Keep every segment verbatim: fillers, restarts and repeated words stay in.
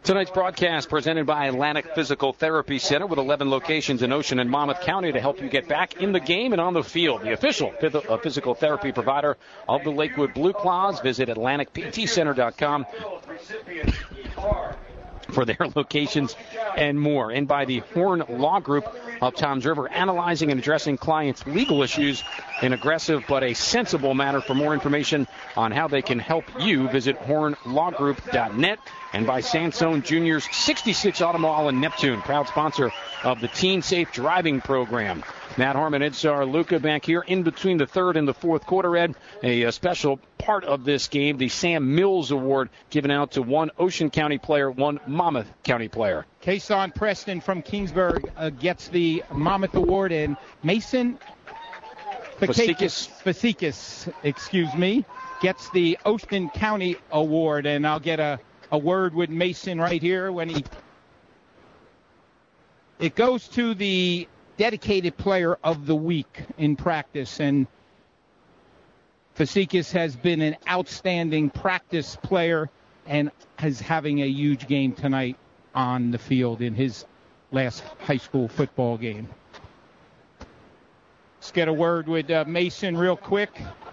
Tonight's broadcast presented by Atlantic Physical Therapy Center with eleven locations in Ocean and Monmouth County to help you get back in the game and on the field. The official physical therapy provider of the Lakewood Blue Claws. Visit Atlantic P T Center dot com for their locations and more. And by the Horn Law Group of Toms River, analyzing and addressing clients' legal issues in aggressive but a sensible manner. For more information on how they can help you, visit horn law group dot net. And by Sansone Juniors sixty-six Automall in Neptune, proud sponsor of the Teen Safe Driving Program. Matt Harmon, Edsar Luca back here in between the third and the fourth quarter, Ed. A, a special part of this game, the Sam Mills Award given out to one Ocean County player, one Monmouth County player. Kason Preston from Kingsburg uh, gets the Monmouth Award, and Mason Fasikis, Fasikis, excuse me, gets the Ocean County Award, and I'll get a, a word with Mason right here when he... It goes to the dedicated player of the week in practice, and Fasikis has been an outstanding practice player and is having a huge game tonight on the field in his last high school football game. Let's get a word with uh, Mason real quick.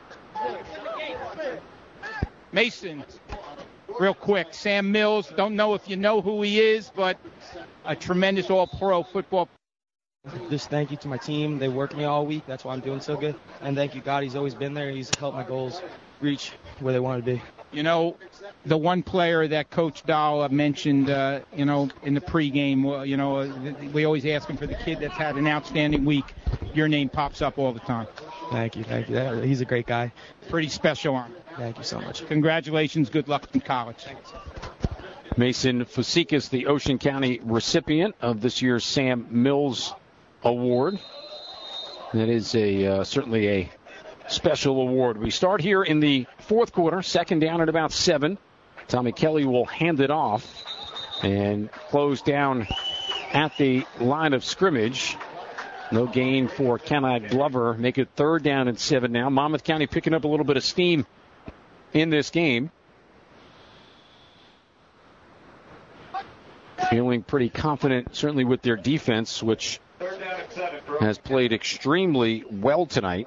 Mason, real quick. Sam Mills, don't know if you know who he is, but a tremendous all-pro football player. Just thank you to my team. They worked me all week. That's why I'm doing so good. And thank you, God. He's always been there. He's helped my goals reach where they want to be. You know, the one player that Coach Dahl mentioned, uh, you know, in the pregame, uh, you know, uh, we always ask him for the kid that's had an outstanding week. Your name pops up all the time. Thank you. Thank you. He's a great guy. Pretty special on him. Thank you so much. Congratulations. Good luck in college. Mason Fasikis, the Ocean County recipient of this year's Sam Mills Award. That is a uh, certainly a special award. We start here in the fourth quarter, second down at about seven. Tommy Kelly will hand it off and close down at the line of scrimmage. No gain for Kenai Glover. Make it third down and seven now. Monmouth County picking up a little bit of steam in this game. Feeling pretty confident, certainly with their defense, which has played extremely well tonight.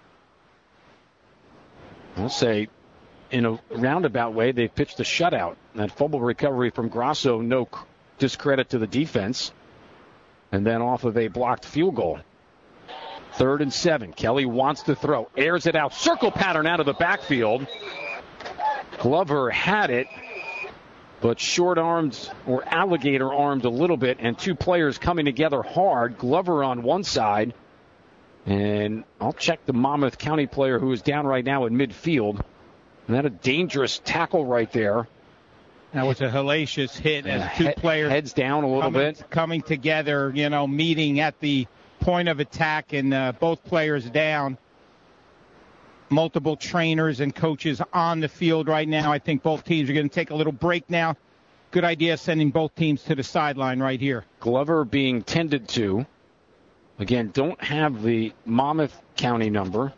I'll say, in a roundabout way, they've pitched a shutout. That fumble recovery from Grasso, no discredit to the defense. And then off of a blocked field goal. Third and seven. Kelly wants to throw. Airs it out. Circle pattern out of the backfield. Glover had it, but short-armed or alligator-armed a little bit, and two players coming together hard. Glover on one side, and I'll check the Monmouth County player who is down right now in midfield. And that a dangerous tackle right there. That was a hellacious hit as uh, two he- players heads down a little coming, bit. coming together, you know, meeting at the point of attack, and uh, both players down. Multiple trainers and coaches on the field right now. I think both teams are going to take a little break now. Good idea sending both teams to the sideline right here. Glover being tended to. Again, don't have the Monmouth County number.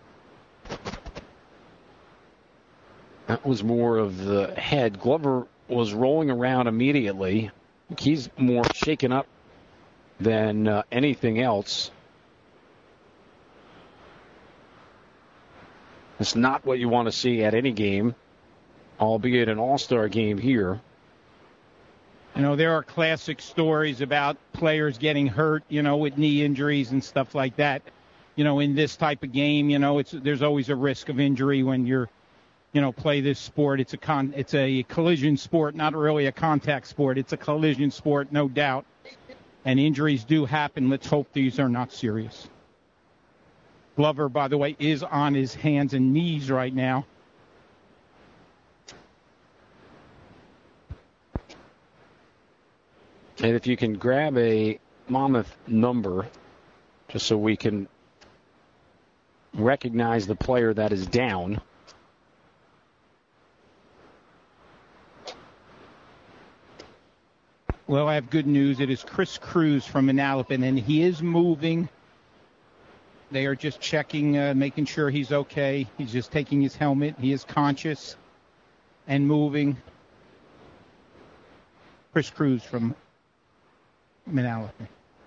That was more of the head. Glover was rolling around immediately. He's more shaken up than uh, anything else. It's not what you want to see at any game, albeit an all-star game here. You know, there are classic stories about players getting hurt, you know, with knee injuries and stuff like that. You know, in this type of game, you know, it's there's always a risk of injury when you're, you know, play this sport. It's a con, it's a collision sport, not really a contact sport. It's a collision sport, no doubt. And injuries do happen. Let's hope these are not serious. Glover, by the way, is on his hands and knees right now. And if you can grab a Monmouth number, just so we can recognize the player that is down. Well, I have good news. It is Chris Cruz from Manalapan, and he is moving. They are just checking, uh, making sure he's okay. He's just taking his helmet. He is conscious and moving. Chris Cruz from Manalapan.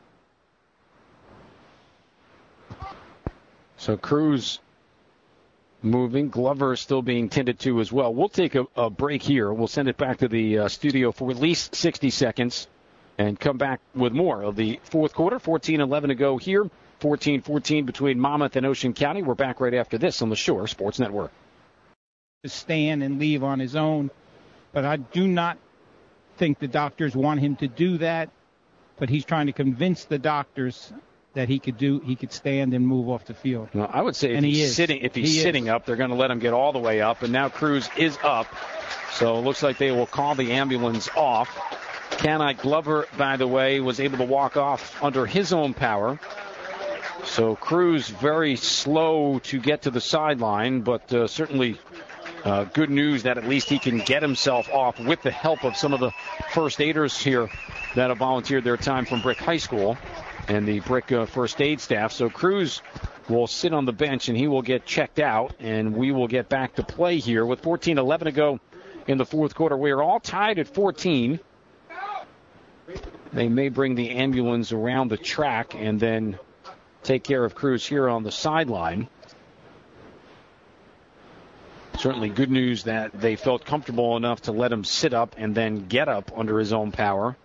So Cruz moving. Glover still being tended to as well. We'll take a, a break here. We'll send it back to the uh, studio for at least sixty seconds and come back with more of the fourth quarter. fourteen eleven to go here. fourteen fourteen between Monmouth and Ocean County. We're back right after this on the Shore Sports Network. To stand and leave on his own, but I do not think the doctors want him to do that. But he's trying to convince the doctors that he could do, he could stand and move off the field. Well, I would say if and he's he is. sitting, if he's he sitting is. up, they're going to let him get all the way up. And now Cruz is up, so it looks like they will call the ambulance off. Kenai Glover, by the way, was able to walk off under his own power. So Cruz very slow to get to the sideline, but uh, certainly uh, good news that at least he can get himself off with the help of some of the first aiders here that have volunteered their time from Brick High School and the Brick uh, first aid staff. So Cruz will sit on the bench and he will get checked out, and we will get back to play here with fourteen eleven to go in the fourth quarter. We are all tied at fourteen. They may bring the ambulance around the track and then take care of Cruz here on the sideline. Certainly good news that they felt comfortable enough to let him sit up and then get up under his own power.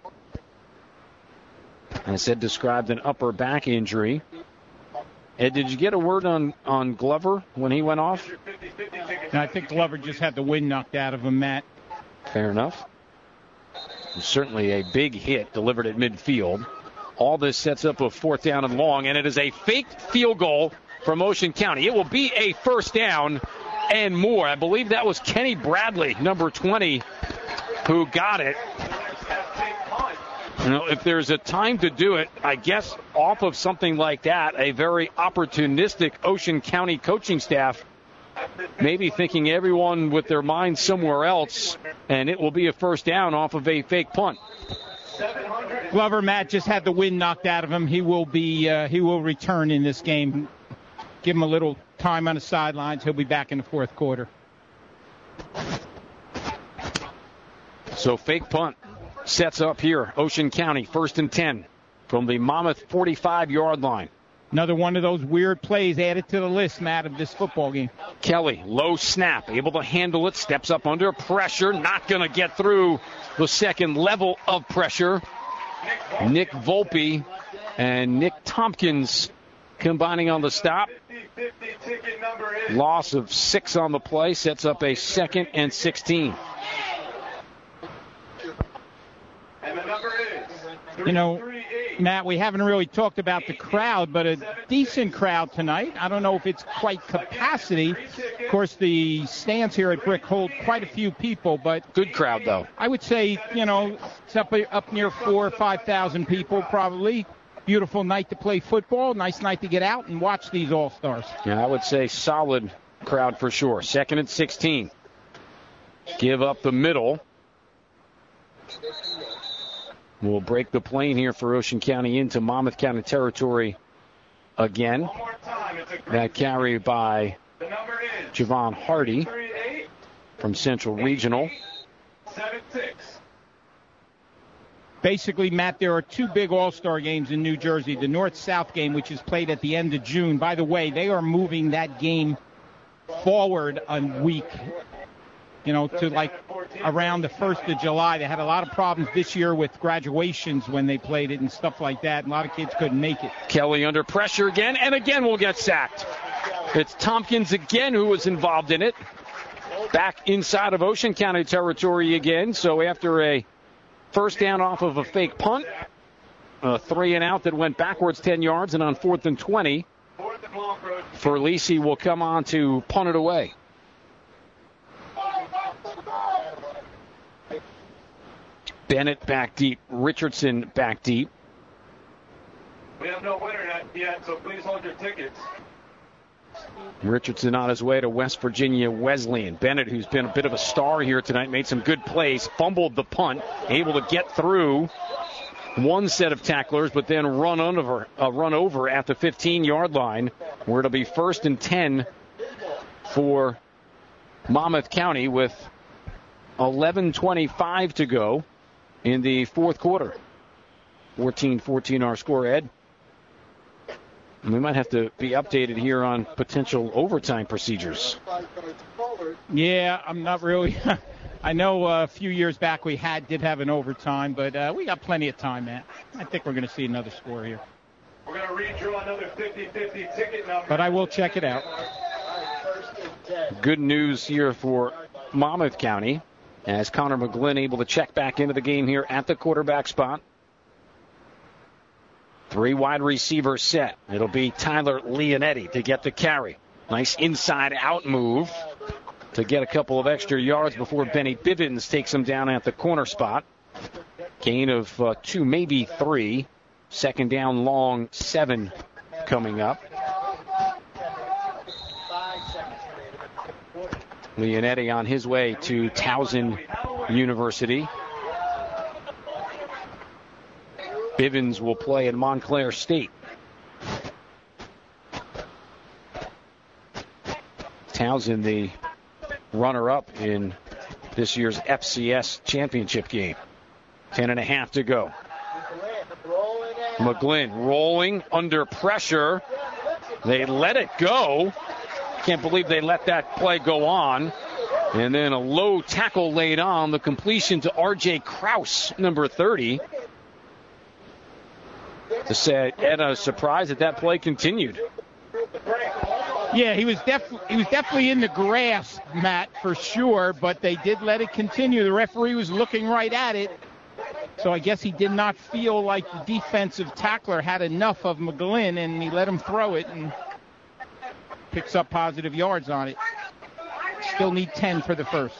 I said described an upper back injury. Ed, did you get a word on, on Glover when he went off? And I think Glover just had the wind knocked out of him, Matt. Fair enough. Certainly a big hit delivered at midfield. All this sets up a fourth down and long, and it is a fake field goal from Ocean County. It will be a first down and more. I believe that was Kenny Bradley, number twenty, who got it. You know, if there's a time to do it, I guess off of something like that, a very opportunistic Ocean County coaching staff maybe thinking everyone with their mind somewhere else, and it will be a first down off of a fake punt. Glover, Matt, just had the wind knocked out of him. He will be uh, he will return in this game. Give him a little time on the sidelines. He'll be back in the fourth quarter. So fake punt sets up here. Ocean County, first and ten from the Monmouth forty-five-yard line. Another one of those weird plays added to the list, Matt, of this football game. Kelly, low snap, able to handle it, steps up under pressure, not going to get through the second level of pressure. Nick Volpe and Nick Tompkins combining on the stop. Loss of six on the play sets up a second and sixteen. And the number is, you know, Matt, we haven't really talked about the crowd, but a decent crowd tonight. I don't know if it's quite capacity. Of course, the stands here at Brick hold quite a few people, but good crowd, though. I would say, you know, it's up up near four or five thousand people probably. Beautiful night to play football. Nice night to get out and watch these All-Stars. Yeah, I would say solid crowd for sure. Second and sixteen. Give up the middle. We'll break the plane here for Ocean County into Monmouth County territory again. That carry by Javon Hardy from Central Regional. Basically, Matt, there are two big All-Star games in New Jersey. The North-South game, which is played at the end of June. By the way, they are moving that game forward a week, you know, to like around the first of July. They had a lot of problems this year with graduations when they played it and stuff like that. A lot of kids couldn't make it. Kelly under pressure again, and again will get sacked. It's Tompkins again who was involved in it. Back inside of Ocean County territory again. So after a first down off of a fake punt, a three and out that went backwards ten yards, and on fourth and twenty, Ferlisi will come on to punt it away. Bennett back deep. Richardson back deep. We have no winner yet, so please hold your tickets. Richardson on his way to West Virginia Wesleyan. Bennett, who's been a bit of a star here tonight, made some good plays, fumbled the punt, able to get through one set of tacklers, but then run over, uh, run over at the fifteen-yard line, where it'll be first and ten for Monmouth County with eleven twenty-five to go in the fourth quarter. fourteen fourteen our score, Ed. And we might have to be updated here on potential overtime procedures. Yeah, I'm not really. I know uh, a few years back we had did have an overtime, but uh, we got plenty of time, man. I think we're going to see another score here. We're going to redraw another fifty-fifty ticket number. But I will check it out. Good news here for Monmouth County, as Connor McGlynn able to check back into the game here at the quarterback spot. Three wide receivers set. It'll be Tyler Leonetti to get the carry. Nice inside-out move to get a couple of extra yards before Benny Bivens takes him down at the corner spot. Gain of uh, two, maybe three. Second down long, seven coming up. Leonetti on his way to Towson University. Bivens will play at Montclair State. Towson, the runner-up in this year's F C S championship game. Ten and a half to go. McGlynn rolling under pressure. They let it go. Can't believe they let that play go on. And then a low tackle laid on. The completion to R J Kraus, number thirty. To say, Ed, I was surprised that that play continued. Yeah, he was def- he was definitely in the grass, Matt, for sure, but they did let it continue. The referee was looking right at it, so I guess he did not feel like the defensive tackler had enough of McGlynn, and he let him throw it and picks up positive yards on it. Still need ten for the first.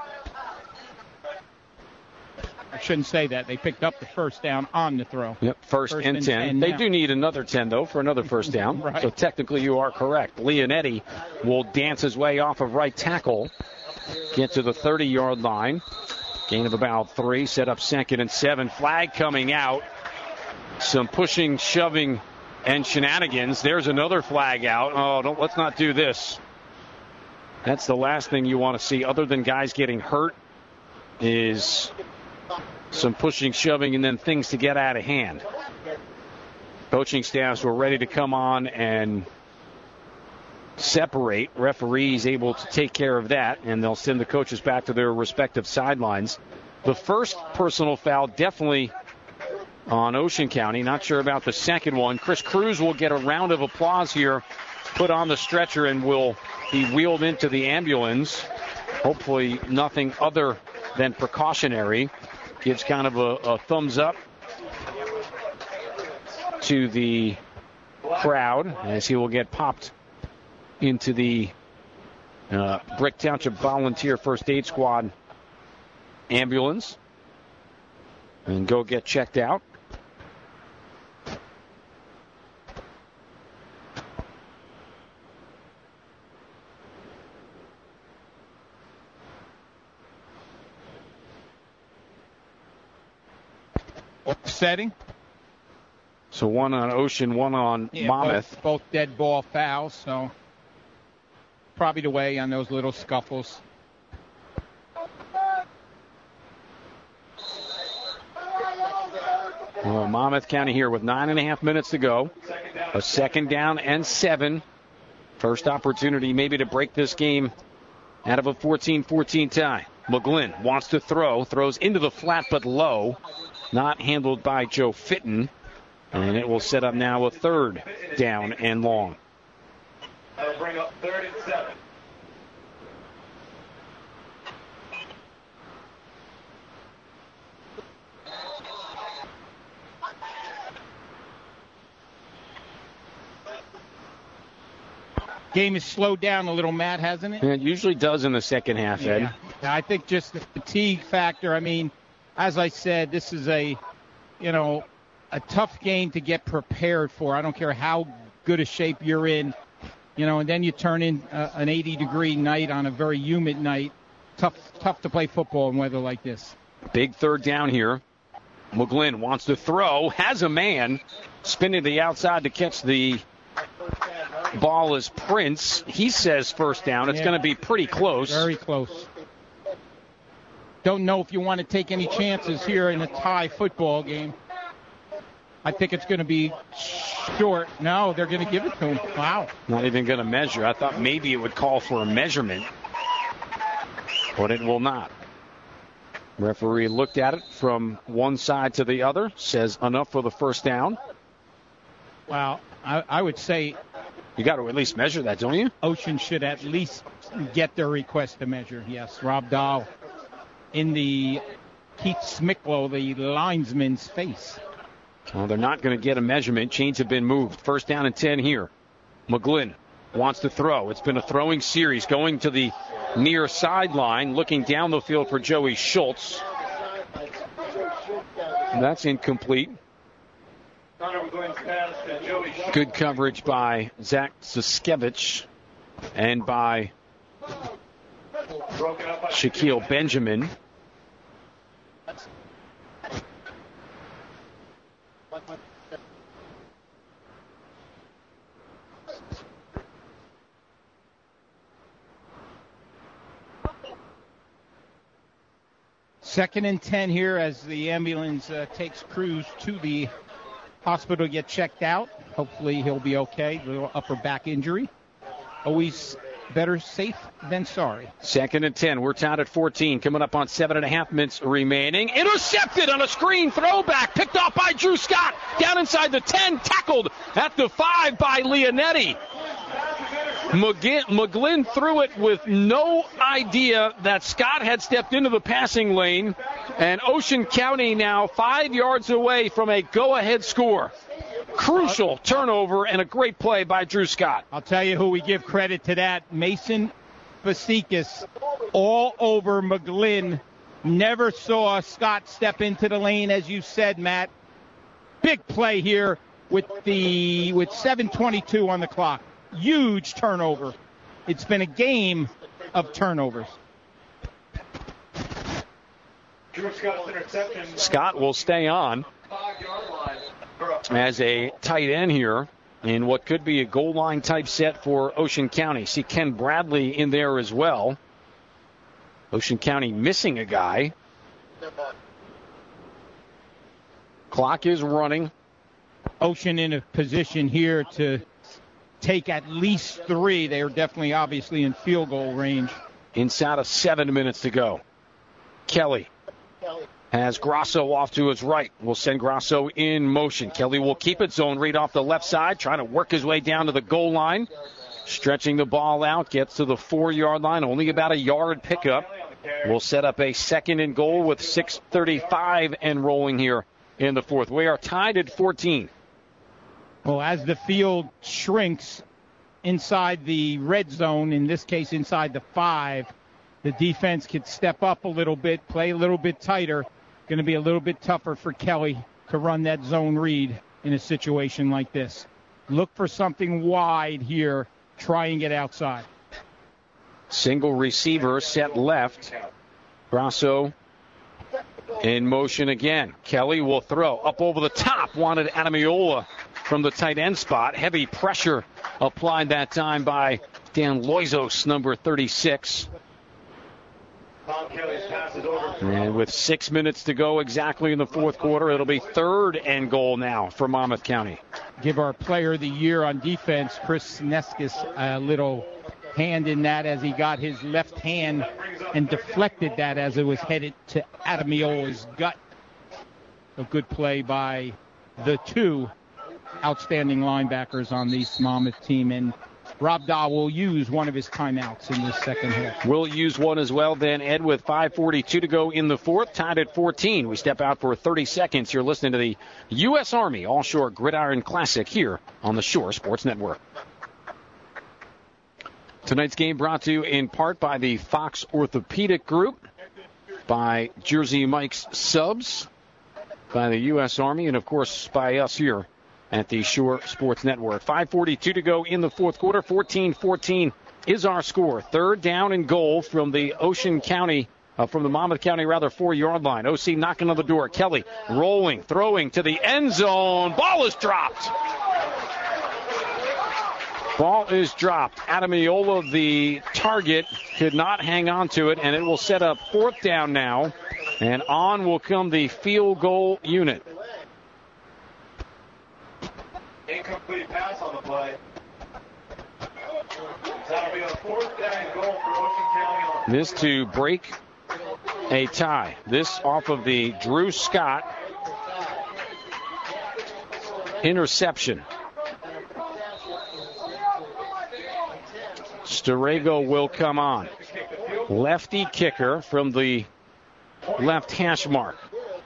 I shouldn't say that. They picked up the first down on the throw. Yep, first, first and, and ten. ten they do need another ten, though, for another first down. Right. So technically you are correct. Leonetti will dance his way off of right tackle, get to the thirty-yard line. Gain of about three, set up second and seven. Flag coming out. Some pushing, shoving, and shenanigans. There's another flag out. Oh, don't, let's not do this. That's the last thing you want to see, other than guys getting hurt, is some pushing, shoving, and then things to get out of hand. Coaching staffs were ready to come on and separate. Referees able to take care of that, and they'll send the coaches back to their respective sidelines. The first personal foul definitely on Ocean County. Not sure about the second one. Chris Cruz will get a round of applause here, put on the stretcher, and will be wheeled into the ambulance. Hopefully nothing other than precautionary. Gives kind of a, a thumbs up to the crowd as he will get popped into the uh, Brick Township Volunteer First Aid Squad ambulance and go get checked out. Setting. So one on Ocean, one on yeah, Monmouth. Both, both dead ball fouls, so probably the way on those little scuffles. Well, Monmouth County here with nine and a half minutes to go. A second down and seven. First opportunity maybe to break this game out of a fourteen fourteen tie. McGlynn wants to throw, throws into the flat but low. Not handled by Joe Fitton. And it will set up now a third down and long. That'll bring up third and seven. Game has slowed down a little, Matt, hasn't it? It usually does in the second half, Ed. Yeah. I think just the fatigue factor. I mean, as I said, this is a, you know, a tough game to get prepared for. I don't care how good a shape you're in, you know, and then you turn in uh, an eighty-degree night on a very humid night. Tough, tough to play football in weather like this. Big third down here. McGlynn wants to throw, has a man spinning to the outside to catch the ball as Prince. He says first down. It's yeah. going to be pretty close. Very close. don't know if you want to take any chances here in a tie football game. I think it's going to be short. No, they're going to give it to him. Wow. Not even going to measure. I thought maybe it would call for a measurement, but it will not. Referee looked at it from one side to the other, says enough for the first down. Well, I, I would say you got to at least measure that, don't you? Ocean should at least get their request to measure. Yes, Rob Dahl in the Keith Smicklow, the linesman's face. Well, they're not going to get a measurement. Chains have been moved. First down and ten here. McGlynn wants to throw. It's been a throwing series going to the near sideline, looking down the field for Joey Schultz. That's incomplete. Good coverage by Zach Siskevich and by Shaquille Benjamin. Second and ten here as the ambulance uh, takes Cruz to the hospital to get checked out. Hopefully he'll be okay. A little upper back injury. Always better safe than sorry. Second and ten. We're tied at fourteen. Coming up on seven and a half minutes remaining. Intercepted on a screen throwback. Picked off by Drew Scott. Down inside the ten. Tackled at the five by Leonetti. McGlynn threw it with no idea that Scott had stepped into the passing lane. And Ocean County now five yards away from a go-ahead score. Crucial turnover and a great play by Drew Scott. I'll tell you who we give credit to that. Mason Fasikis all over McGlynn. Never saw Scott step into the lane, as you said, Matt. Big play here with the with seven twenty-two on the clock. Huge turnover. It's been a game of turnovers. Scott will stay on as a tight end here in what could be a goal line type set for Ocean County. See Ken Bradley in there as well. Ocean County missing a guy. Clock is running. Ocean in a position here to take at least three. They are definitely obviously in field goal range. Inside of seven minutes to go. Kelly has Grasso off to his right. We'll send Grasso in motion. Kelly will keep it zone read off the left side, trying to work his way down to the goal line. Stretching the ball out, gets to the four-yard line, only about a yard pickup. We'll set up a second and goal with six thirty-five and rolling here in the fourth. We are tied at fourteen. Well, as the field shrinks inside the red zone, in this case inside the five, the defense could step up a little bit, play a little bit tighter. Going to be a little bit tougher for Kelly to run that zone read in a situation like this. Look for something wide here. Try and get outside. Single receiver set left. Grasso in motion again. Kelly will throw up over the top. Wanted Adamiola from the tight end spot. Heavy pressure applied that time by Dan Loizos, number thirty-six. And with six minutes to go exactly in the fourth quarter, it'll be third and goal now for Monmouth County. Give our player of the year on defense, Chris Neskis, a little hand in that as he got his left hand and deflected that as it was headed to Adamiola's gut. A good play by the two outstanding linebackers on this Monmouth team. And Rob Dahl will use one of his timeouts in this second half. We'll use one as well then, Ed, with five forty-two to go in the fourth, tied at fourteen. We step out for thirty seconds. You're listening to the U S Army All-Shore Gridiron Classic here on the Shore Sports Network. Tonight's game brought to you in part by the Fox Orthopedic Group, by Jersey Mike's Subs, by the U S Army, and, of course, by us here at the Shore Sports Network. five forty-two to go in the fourth quarter. fourteen fourteen is our score. Third down and goal from the Ocean County, uh, from the Monmouth County, rather, four-yard line. O C knocking on the door. Kelly rolling, throwing to the end zone. Ball is dropped. Ball is dropped. Adamiola, the target, could not hang on to it, and it will set up fourth down now. And on will come the field goal unit. Incomplete pass on the play. That'll be a fourth down goal for Ocean County. This to break a tie. This off of the Drew Scott interception. Storego will come on. Lefty kicker from the left hash mark.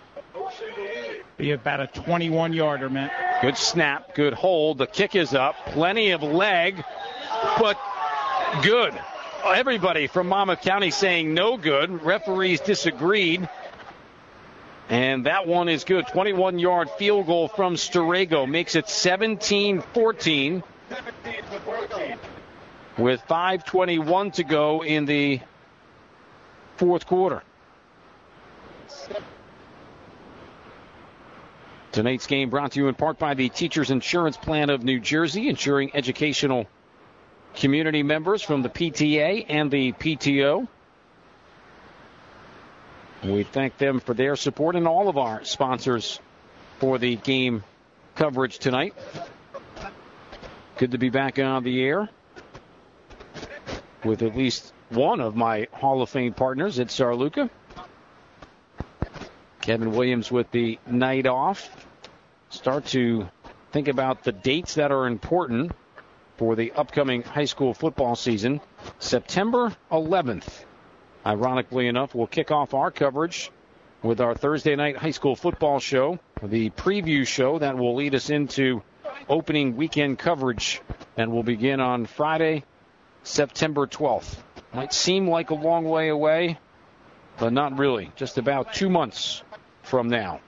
Be about a twenty-one yarder, man. Good snap, good hold. The kick is up. Plenty of leg, but good. Everybody from Monmouth County saying no good. Referees disagreed. And that one is good. twenty-one-yard field goal from Storego makes it seventeen fourteen. With five twenty-one to go in the fourth quarter. Tonight's game brought to you in part by the Teachers Insurance Plan of New Jersey, insuring educational community members from the P T A and the P T O. We thank them for their support and all of our sponsors for the game coverage tonight. Good to be back on the air with at least one of my Hall of Fame partners at Sarluca. Kevin Williams with the night off. Start to think about the dates that are important for the upcoming high school football season. September eleventh, ironically enough, we'll kick off our coverage with our Thursday night high school football show, the preview show that will lead us into opening weekend coverage, and will begin on Friday, September twelfth. Might seem like a long way away, but not really. Just about two months from now.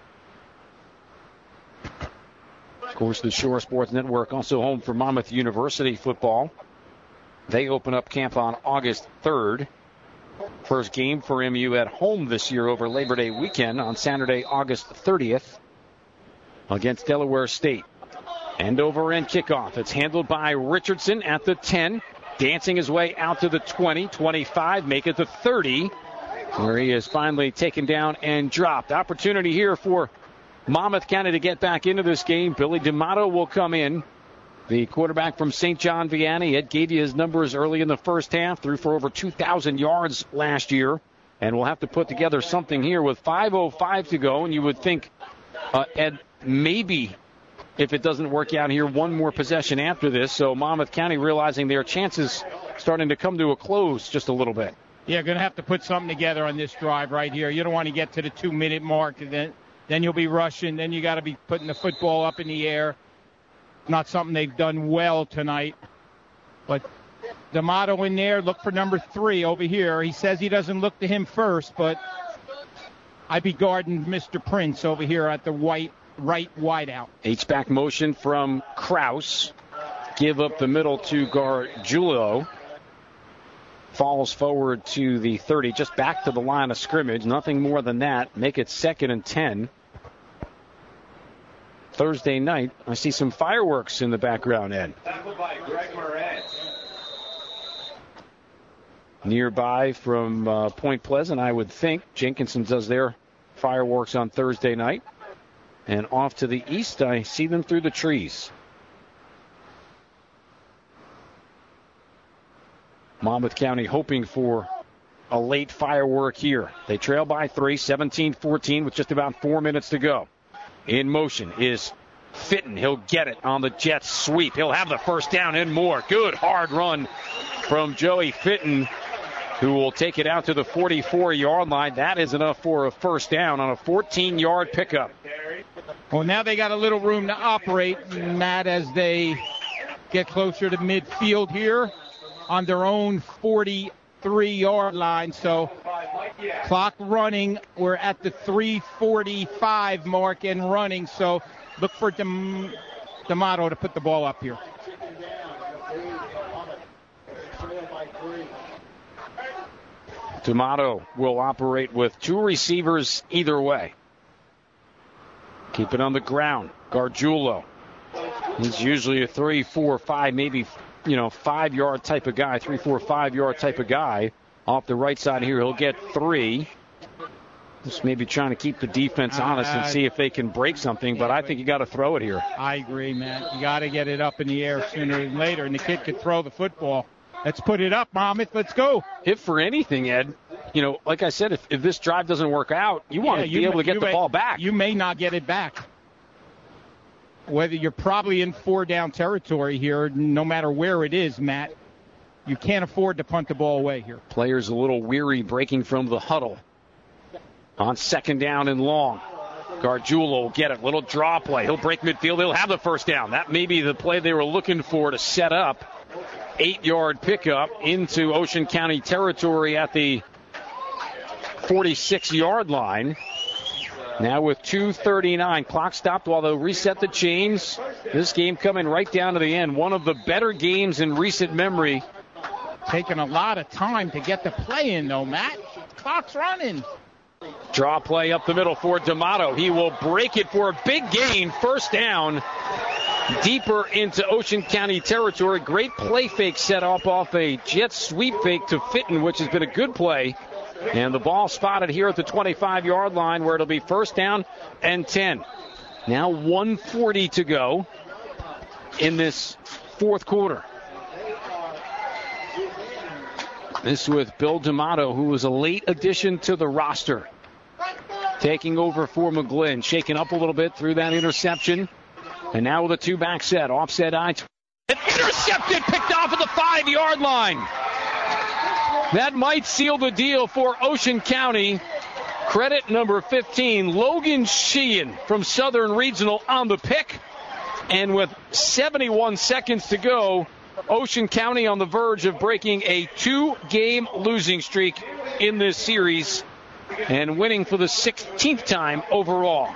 Of course, the Shore Sports Network also home for Monmouth University football. They open up camp on August third. First game for M U at home this year over Labor Day weekend on Saturday, August thirtieth against Delaware State. End over end kickoff. It's handled by Richardson at the ten. Dancing his way out to the twenty, twenty-five, make it the thirty, where he is finally taken down and dropped. Opportunity here for Monmouth County to get back into this game. Billy D'Amato will come in. The quarterback from Saint John Vianney. Ed gave you his numbers early in the first half. Threw for over two thousand yards last year. And we'll have to put together something here with five oh five to go. And you would think, uh, Ed, maybe if it doesn't work out here, one more possession after this. So Monmouth County realizing their chances starting to come to a close just a little bit. Yeah, going to have to put something together on this drive right here. You don't want to get to the two-minute mark, and then, then you'll be rushing. Then you got to be putting the football up in the air. Not something they've done well tonight. But D'Amato in there, look for number three over here. He says he doesn't look to him first, but I'd be guarding Mister Prince over here at the white right wideout. H-back motion from Kraus. Give up the middle to Gargiulo. Falls forward to the thirty, just back to the line of scrimmage. Nothing more than that. Make it second and ten. Thursday night, I see some fireworks in the background, Ed. Tackled by Greg Moran. Nearby from uh, Point Pleasant, I would think. Jenkinson does their fireworks on Thursday night. And off to the east, I see them through the trees. Monmouth County hoping for a late firework here. They trail by three, seventeen fourteen with just about four minutes to go. In motion is Fitton. He'll get it on the Jets sweep. He'll have the first down and more. Good hard run from Joey Fitton, who will take it out to the forty-four-yard line. That is enough for a first down on a fourteen-yard pickup. Well, now they got a little room to operate, Matt, as they get closer to midfield here on their own forty-three-yard line. So clock running. We're at the three forty-five mark and running. So look for Dem- D'Amato to put the ball up here. D'Amato will operate with two receivers either way. Keep it on the ground. Gargiulo He's usually a three, four, five, maybe, you know, five-yard type of guy, three, four, five-yard type of guy. Off the right side here, he'll get three. Just maybe trying to keep the defense honest and see if they can break something, but I think you got to throw it here. I agree, man. You got to get it up in the air sooner than later, and the kid could throw the football. Let's put it up, Monmouth. Let's go. If for anything, Ed, you know, like I said, if, if this drive doesn't work out, you want yeah, to be able to get the may, ball back. You may not get it back. Whether you're probably in four-down territory here, no matter where it is, Matt, you can't afford to punt the ball away here. Players a little weary breaking from the huddle. On second down and long. Gargiulo will get it. Little draw play. He'll break midfield. He'll have the first down. That may be the play they were looking for to set up. Eight-yard pickup into Ocean County territory at the forty-six-yard line. Now with two thirty-nine. Clock stopped while they reset the chains. This game coming right down to the end. One of the better games in recent memory. Taking a lot of time to get the play in, though, Matt. Clock's running. Draw play up the middle for D'Amato. He will break it for a big gain. First down. Deeper into Ocean County territory. Great play fake set up off a jet sweep fake to Fitton, which has been a good play. And the ball spotted here at the twenty-five-yard line where it'll be first down and ten. Now one forty to go in this fourth quarter. This with Bill D'Amato, who was a late addition to the roster. Taking over for McGlynn. Shaken up a little bit through that interception. And now with a two-back set. Offset I. Intercepted, picked off at the five-yard line. That might seal the deal for Ocean County. Credit number fifteen, Logan Sheehan from Southern Regional on the pick. And with seventy-one seconds to go, Ocean County on the verge of breaking a two-game losing streak in this series and winning for the sixteenth time overall.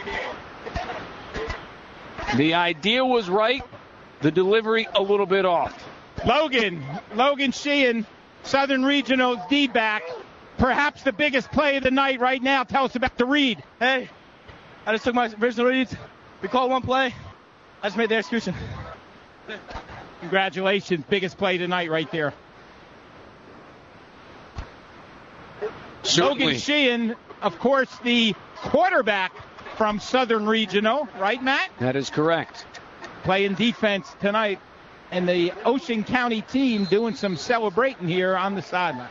The idea was right, the delivery a little bit off. Logan, Logan Sheehan, Southern Regional D-back, perhaps the biggest play of the night right now. Tell us about the read. Hey, I just took my original reads. We called one play. I just made the execution. Congratulations. Biggest play tonight right there. Certainly. Logan Sheehan, of course, the quarterback from Southern Regional. Right, Matt? That is correct. Playing defense tonight. And the Ocean County team doing some celebrating here on the sideline.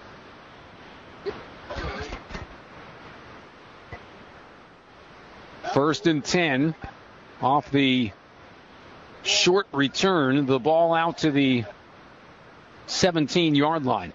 First and ten off the short return. The ball out to the seventeen-yard line.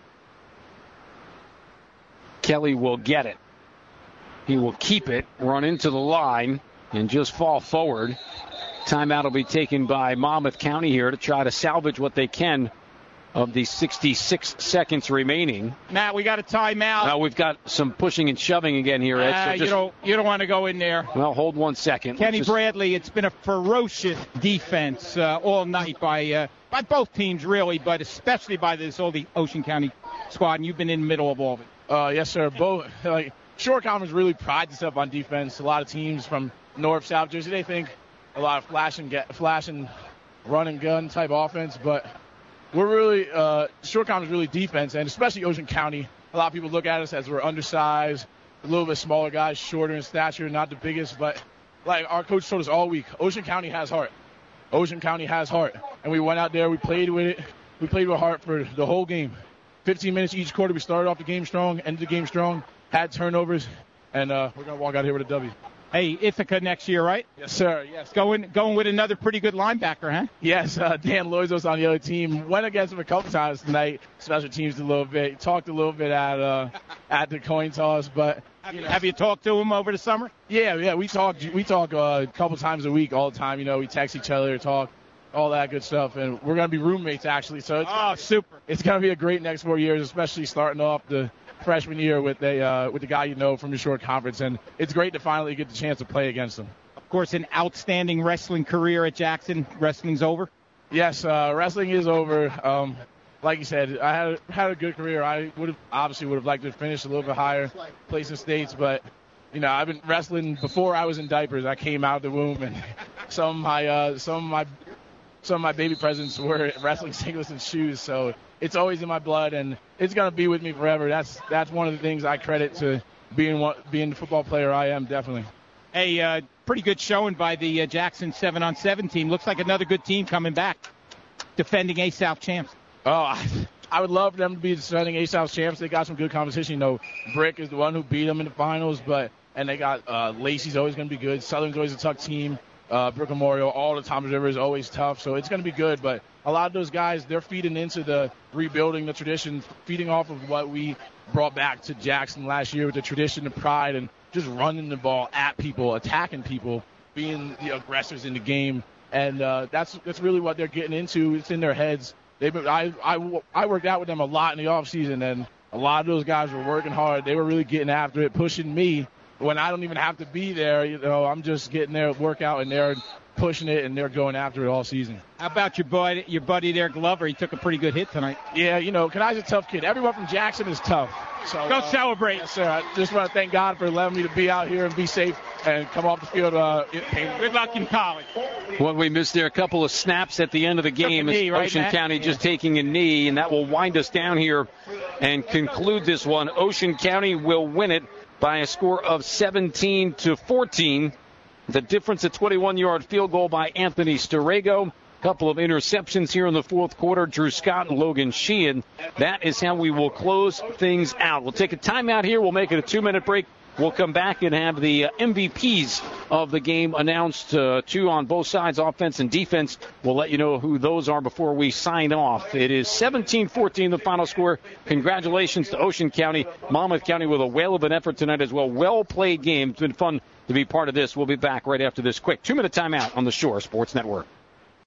Kelly will get it. He will keep it, run into the line, and just fall forward. Timeout will be taken by Monmouth County here to try to salvage what they can of the sixty-six seconds remaining. Matt, we got a timeout. Now we've got some pushing and shoving again here, Ed. Uh, So just, you don't, you don't want to go in there. Well, hold one second. Kenny just... Bradley, it's been a ferocious defense uh, all night by uh, by both teams, really, but especially by this old Ocean County squad, and you've been in the middle of all of it. Uh, yes, sir. Both like Shore Conference really prides itself on defense. A lot of teams from North, South Jersey, they think a lot of flash and get flash and run and gun type offense, but we're really uh, Shore Conference really defense, and especially Ocean County. A lot of people look at us as we're undersized, a little bit smaller guys, shorter in stature, not the biggest, but like our coach told us all week, Ocean County has heart. Ocean County has heart, and we went out there, we played with it, we played with heart for the whole game. fifteen minutes each quarter. We started off the game strong, ended the game strong, had turnovers, and uh, we're going to walk out here with a W. Hey, Ithaca next year, right? Yes, sir. Yes. Going going with another pretty good linebacker, huh? Yes, uh, Dan Loizos on the other team. Went against him a couple times tonight. Special teams a little bit. Talked a little bit at uh, at the coin toss, but you know. Have you talked to him over the summer? Yeah, yeah. We talk we talk uh, a couple times a week, all the time. You know, we text each other, talk, all that good stuff, and we're gonna be roommates actually. So it's, oh, super! It's gonna be a great next four years, especially starting off the freshman year with a uh, with the guy you know from the Shore Conference, and it's great to finally get the chance to play against him. Of course, an outstanding wrestling career at Jackson. Wrestling's over. Yes, uh, wrestling is over. Um, like you said, I had had a good career. I would have obviously would have liked to finish a little bit higher, place in states, but you know I've been wrestling before I was in diapers. I came out of the womb, and some of my uh, some of my some of my baby presents were wrestling singlets and shoes. So it's always in my blood, and it's gonna be with me forever. That's that's one of the things I credit to being what being the football player I am, definitely. Hey, uh, pretty good showing by the uh, Jackson seven on seven team. Looks like another good team coming back, defending A-South champs. Oh, I, I would love them to be defending A-South champs. They got some good competition. You know, Brick is the one who beat them in the finals, but and they got uh, Lacey's always going to be good. Southern's always a tough team. Uh, Brick Memorial, all the Thomas River is always tough, so it's going to be good. But a lot of those guys, they're feeding into the rebuilding the tradition, feeding off of what we brought back to Jackson last year with the tradition and pride and just running the ball at people, attacking people, being the aggressors in the game. And uh, that's that's really what they're getting into. It's in their heads. They've been, I, I, I worked out with them a lot in the offseason, and a lot of those guys were working hard. They were really getting after it, pushing me when I don't even have to be there. You know, I'm just getting their workout, and they're pushing it, and they're going after it all season. How about your buddy, your buddy there, Glover? He took a pretty good hit tonight. Yeah, you know, Kanai's a tough kid. Everyone from Jackson is tough. So Go uh, celebrate. Yes, sir. I just want to thank God for letting me to be out here and be safe and come off the field. Uh, Good luck in college. What we missed there, a couple of snaps at the end of the game. Knee, right, Ocean Matt? County Yeah. just taking a knee, and that will wind us down here and conclude this one. Ocean County will win it by a score of seventeen to fourteen. The difference, a twenty-one-yard field goal by Anthony Storego. Couple of interceptions here in the fourth quarter. Drew Scott and Logan Sheehan. That is how we will close things out. We'll take a timeout here. We'll make it a two-minute break. We'll come back and have the uh, M V Ps of the game announced, uh, two on both sides, offense and defense. We'll let you know who those are before we sign off. It is seventeen fourteen, the final score. Congratulations to Ocean County. Monmouth County with a whale of an effort tonight as well. Well-played game. It's been fun to be part of this. We'll be back right after this quick two-minute timeout on the Shore Sports Network.